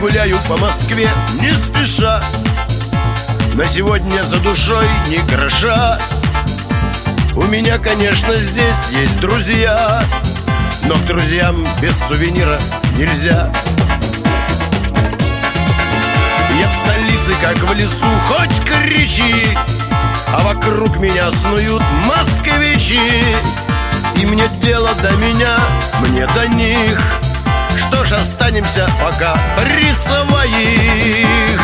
гуляю по Москве не спеша. На сегодня за душой ни гроша. У меня, конечно, здесь есть друзья, но к друзьям без сувенира нельзя. Я в столице, как в лесу, хоть кричи, а вокруг меня снуют москвичи. И мне дело до меня, мне до них. Что ж, останемся пока при своих.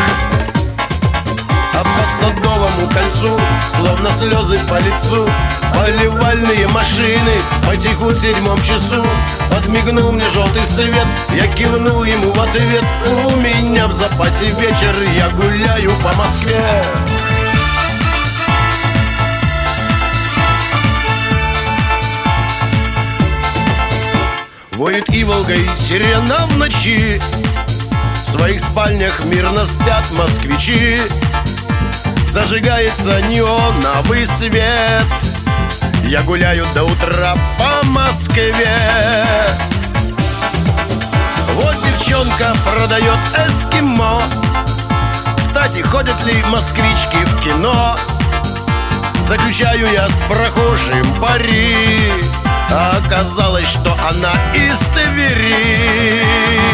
А по Садовому кольцу, словно слезы по лицу, поливальные машины потекут в 7 часу. Подмигнул мне желтый свет, я кивнул ему в ответ. У меня в запасе вечер, я гуляю по Москве. Воет иволгой сирена в ночи, в своих спальнях мирно спят москвичи. Зажигается неоновый свет, я гуляю до утра по Москве. Вот девчонка продает эскимо. Кстати, ходят ли москвички в кино? Заключаю я с прохожим пари, а оказалось, что она из Твери.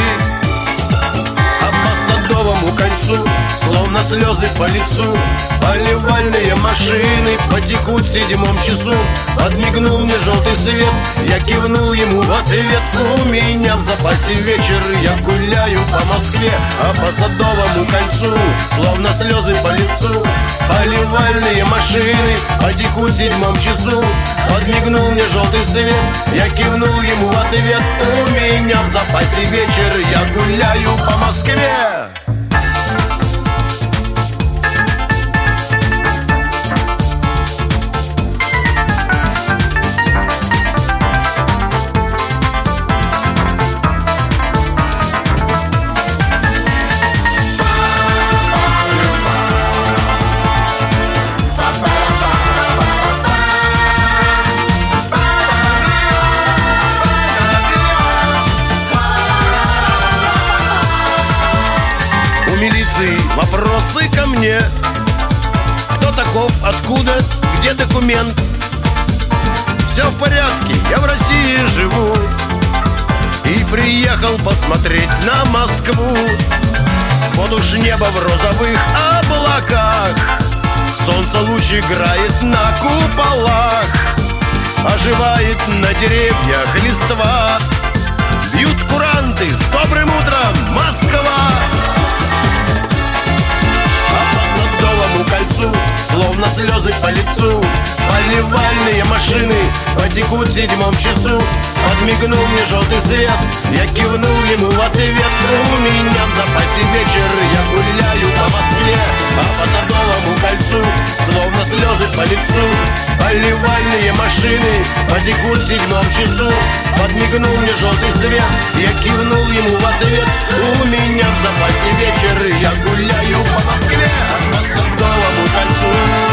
А по Садовому кольцу, словно слезы по лицу, поливальные машины потекут в 7 часу. Подмигнул мне желтый свет, я кивнул ему в ответ. У меня в запасе вечер, я гуляю по Москве. А по Садовому кольцу, словно слезы по лицу, поливальные машины потекут в 7 часу. Подмигнул мне желтый свет, я кивнул ему в ответ. У меня в запасе вечер, я гуляю по Москве. Милиции вопросы ко мне: кто таков, откуда, где документ? Все в порядке, я в России живу и приехал посмотреть на Москву. Вот уж небо в розовых облаках, солнце луч играет на куполах, оживает на деревьях листва, бьют куранты с добрым утром, Москва! Кольцу, словно слезы по лицу, поливальные машины потекут в 7 часу. Подмигнул мне желтый свет, я кивнул ему в ответ. У меня в запасе вечер, я гуляю по Москве. А по Садовому кольцу, словно слезы по лицу, поливальные машины потекут в 7 часу. Подмигнул мне желтый свет, я кивнул ему в ответ. У меня в запасе вечер, я гуляю по Москве. По Садовому кольцу.